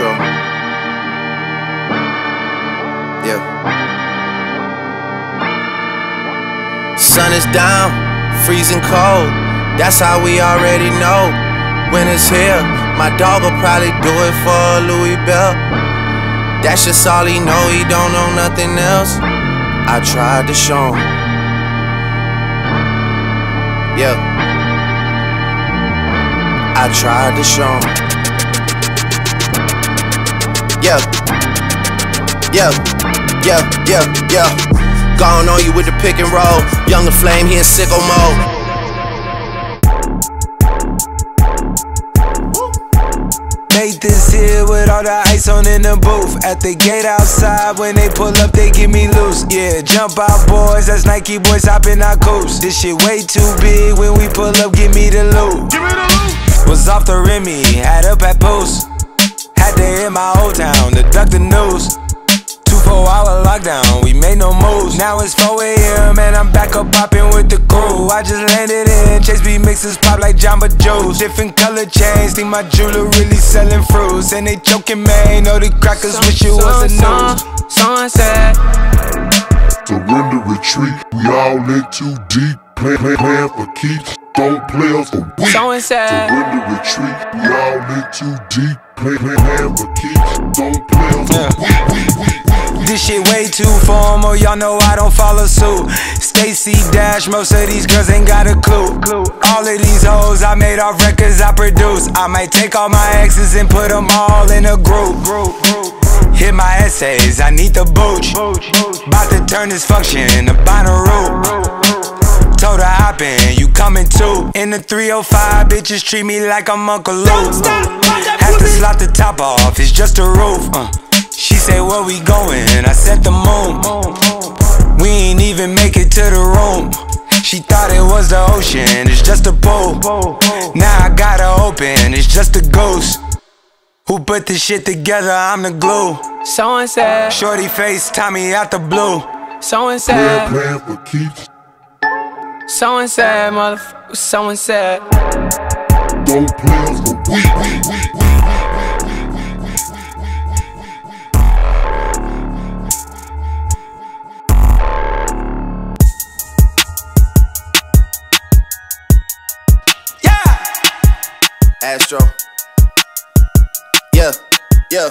Astro. Yeah. Sun is down, freezing cold. That's how we already know. Winter's here. My dog will probably do it for Louis Bell. That's just all he know. He don't know nothing else. I tried to show him. Yeah. I tried to show him. Yeah. Yeah. Yeah. Yeah. Yeah. Gone on you with the pick and roll. Younger Flame, he in sicko mode. Made this here with all the ice on in the booth. At the gate outside, when they pull up, they get me loose. Yeah, jump out boys, that's Nike boys hopping our coops. This shit way too big, when we pull up, give me the loot. Was off the Remy, had up at post. Had to hit my old town to duck the news. 2-4-hour lockdown, we made no moves. Now it's 4 AM and I'm back up popping with the crew. I just landed in, Chase B mixes pop like Jamba Juice. Different color chains, think my jeweler really selling fruits. And they joking, man, know the crackers wish it was a news. Sunset. Surrender, retreat, we all in too deep. Plan for keeps, don't play us for weak. Sunset. Surrender, retreat, we all in too deep. Plan for keeps, don't play us for weak. This shit way too formal, y'all know I don't follow suit. Stacy Dash, most of these girls ain't got a clue. All of these hoes I made off records I produce. I might take all my exes and put them all in a group. Hit my essays, I need the booch. About to turn this function into Bonnaroo. Told her hop in, you coming too. In the 305, bitches treat me like I'm Uncle Luke. Have to slot the top off, it's just a roof. She say where we going, I said the moon. We ain't even make it to the room. She thought it was the ocean, it's just a pool. Now I gotta open, it's just a ghost. Who put this shit together, I'm the glue. Sunset. Shorty face, Tommy out the blue. Sunset. Plan for keeps, Sunset, motherfucker. Sunset. don't play us for weak. Astro. Yeah, yeah.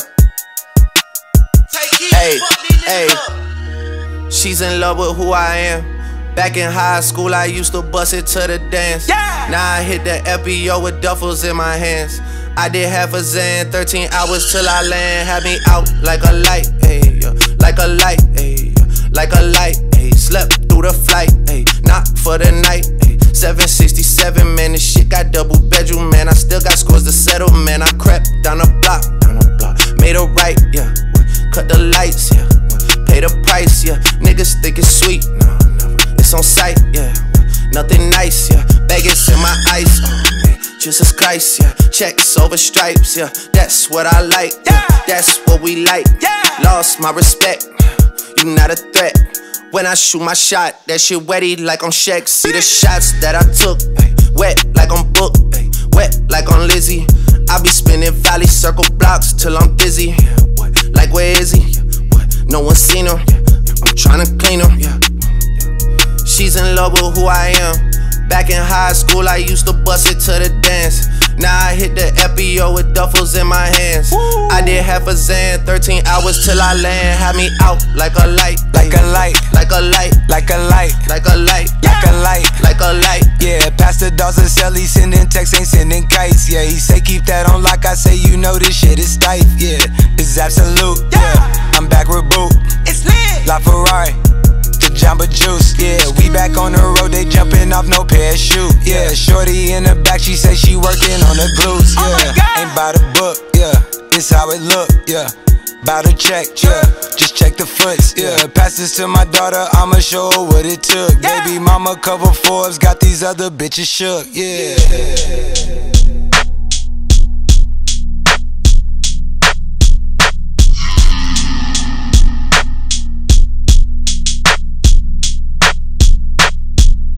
Hey, hey. She's in love with who I am. Back in high school, I used to bust it to the dance. Now I hit the FBO with duffels in my hands. I did half a Zan, 13 hours till I land. Had me out like a light, hey, like a light, hey, like a light, hey. Slept through the flight, hey, not for the night, hey. 767, man, this shit got double bedroom, man. I still got scores to settle, man. I crept down the block, made a right, yeah. Cut the lights, yeah. Pay the price, yeah. Niggas think it's sweet, no, never. It's on sight, yeah. Nothing nice, yeah. Vegas in my ice, oh man. Jesus Christ, yeah. Checks over stripes, yeah. That's what I like, yeah. That's what we like, yeah. Lost my respect, you not a threat. When I shoot my shot, that shit wetty like on Shaq. See the shots that I took, ay, wet like on Book, ay, wet like on Lizzie. I be spinning valley circle blocks till I'm dizzy. Like where is he? No one seen him. I'm tryna clean him. She's in love with who I am. Back in high school, I used to bust it to the dance. Now I hit the FBO with duffels in my hands. I did half a Zan, 13 hours till I land. Had me out like a light, like a light, like a light, like a light, like a light, like a light, like a light. Yeah, Pastor Dawson Sell, he sending texts, ain't sending kites. Yeah, he say keep that on lock. I say you know this shit is tight. Yeah, it's absolute. Yeah, I'm back with Boot. It's lit. La Ferrari. Jamba Juice, yeah, we back on the road, they jumping off no parachute, yeah. Shorty in the back, she say she working on the glutes, yeah. Ain't by the book, yeah, it's how it look, yeah. Bout to check, yeah, just check the foots, yeah. Pass this to my daughter, I'ma show her what it took. Baby mama cover Forbes, got these other bitches shook, yeah.